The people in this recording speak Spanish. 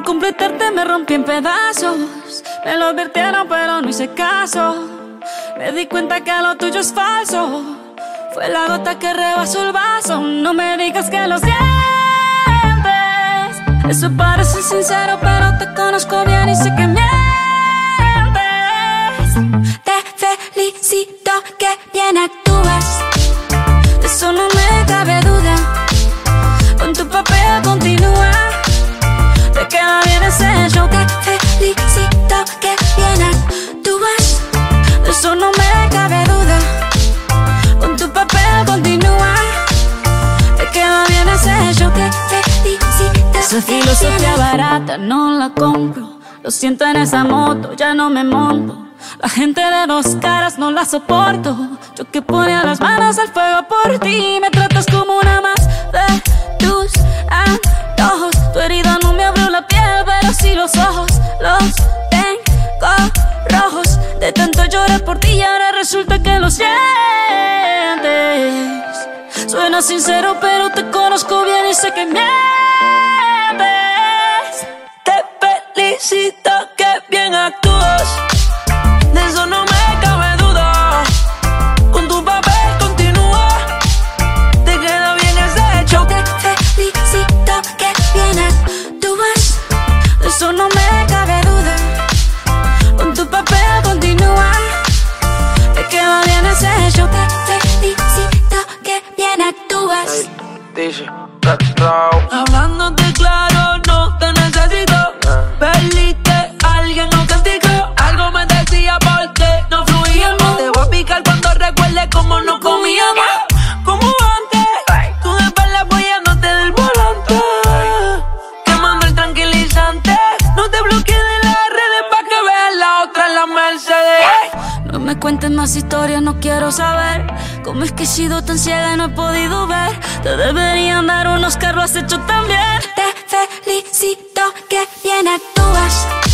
completarte me rompí en pedazos. Me lo advirtieron pero no hice caso. Me di cuenta que lo tuyo es falso. Fue la gota que rebasó el vaso. No me digas que lo sientes. Eso parece sincero pero te conozco bien y sé que mientes. Te felicito que bien actúas. De eso no me cabe duda. Con tu papel continúa. Te queda bien ese show. Te felicito que bien actúas. De eso no me cabe duda. Con tu papel continúa. Te queda bien ese show. Te felicito. Esa filosofía barata no la compro. Lo siento en esa moto, ya no me monto. La gente de dos caras no la soporto. Yo que ponía las manos al fuego por ti. Me tratas como una más de tus antojos. Tu herida no me abrió la piel, pero sí los ojos. Los tengo rojos. De tanto llorar por ti y ahora resulta que lo sientes. Suena sincero pero te conozco bien y sé que mientes. Te felicito que bien actúas. De eso no me cabe duda. Con tu papel continúa. Te queda bien ese show. Te felicito que bien actúas. De eso no me cabe duda. Con tu papel continúa. Te queda bien ese show. Te felicito que bien actúas. Hey, dice, Hablándote claro, no te necesito. Perdiste a alguien, no castigo. Algo me decía porque no fluíamos. Te voy a picar cuando recuerde cómo no comíamos. Como antes, tú de espalda apoyándote del volante. Quemando el tranquilizante. No te bloquees de las redes pa' que veas la otra en la Mercedes. No me cuentes más historias, no quiero saber cómo es que he sido tan ciega y no he podido ver. Te deberían dar un Oscar, lo has hecho tan bien. Te felicito que bien actúas.